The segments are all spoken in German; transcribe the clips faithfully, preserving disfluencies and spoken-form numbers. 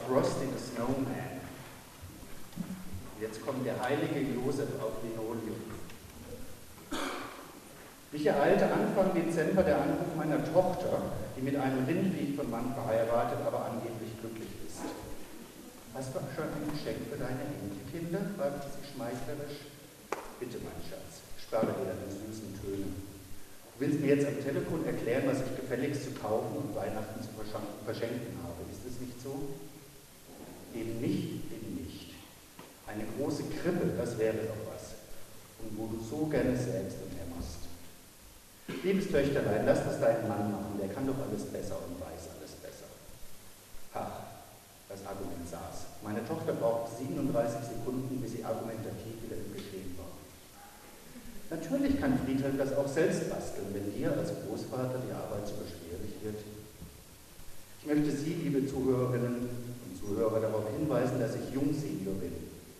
Frosty the Snowman. Jetzt kommt der heilige Josef auf Linoleum. Mich ereilte Anfang Dezember der Anruf meiner Tochter, die mit einem Rindvieh von Mann verheiratet, aber angeblich glücklich ist. Hast du schon ein Geschenk für deine Enkelkinder? Fragte sie schmeichlerisch. Bitte, mein Schatz, sprach er in süßen Tönen. Du willst mir jetzt am Telefon erklären, was ich gefälligst zu kaufen und Weihnachten zu verschenken habe. Ist es nicht so? Eben nicht, eben nicht. Eine große Krippe, das wäre doch was. Und wo du so gerne sägst und hämmerst. Liebes Töchterlein, lass das deinen Mann machen, der kann doch alles besser und weiß alles besser. Ach, das Argument saß. Meine Tochter brauchte siebenunddreißig Sekunden, bis sie argumentativ wieder im Geschehen war. Natürlich kann Friedhelm das auch selbst basteln, wenn dir als Großvater die Arbeit zu beschwerlich wird. Ich möchte Sie, liebe Zuhörerinnen und Zuhörer, darauf hinweisen, dass ich Jungsenior bin.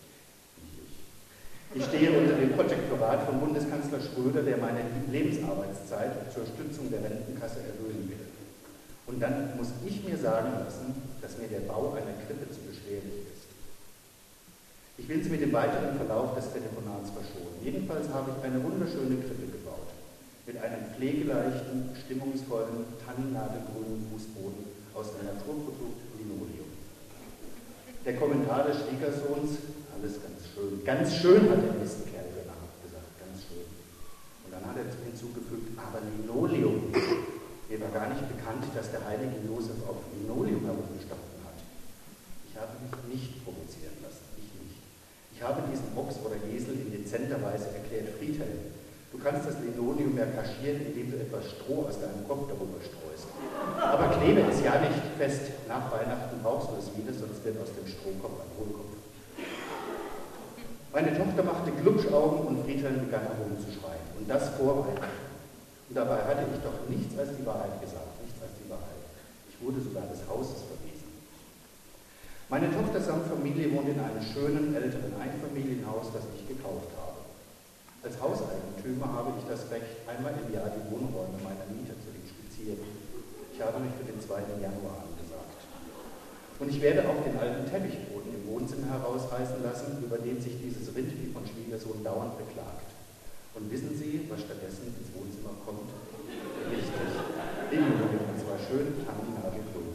Ich stehe unter dem Protektorat von Bundeskanzler Schröder, der meine Lebensarbeitszeit zur Stützung der Rentenkasse erhöhen will. Und dann muss ich mir sagen lassen, dass mir der Bau einer Krippe zu beschwerlich ist. Ich will Sie mit dem weiteren Verlauf des Telefonats verschonen. Jedenfalls habe ich eine wunderschöne Krippe gebaut, mit einem pflegeleichten, stimmungsvollen, tannennadelgrünen Fußboden aus dem Naturprodukt Linoleum. Der Kommentar des Schwiegersohns: alles ganz schön. Ganz schön, hat der Mistkerl gesagt, ganz schön. Und dann hat er hinzugefügt, aber Linoleum. Mir war gar nicht bekannt, dass der heilige Josef auf Linoleum herumgestanden hat. Ich habe mich nicht provozieren lassen, ich nicht. Ich habe diesen Ochs oder Esel in dezenter Weise erklärt: Friedhelm, du kannst das Linoleum ja kaschieren, indem du etwas Stroh aus deinem Kopf darüber streust. Aber klebe es ja nicht fest. Nach Weihnachten brauchst du es wieder, sonst wird aus dem Strohkopf ein Hohlkopf. Meine Tochter machte Glubschaugen und Friedhelm begann herumzuschreien. Und das vor Weihnachten. Und dabei hatte ich doch nichts als die Wahrheit gesagt, nichts als die Wahrheit. Ich wurde sogar des Hauses verwiesen. Meine Tochter samt Familie wohnt in einem schönen, älteren Einfamilienhaus, das ich gekauft habe. Als Hauseigentümer habe ich das Recht, einmal im Jahr die Wohnräume meiner Mieter zu inspizieren. Ich habe mich für den zweiten Januar angesagt. Und ich werde auch den alten Teppichboden im Wohnzimmer herausreißen lassen, über den sich dieses Rindvieh von Schwiegersohn dauernd beklagt. Und wissen Sie, was stattdessen ins Wohnzimmer kommt? Richtig, Linoleum, und zwar schön tannennagelgrün.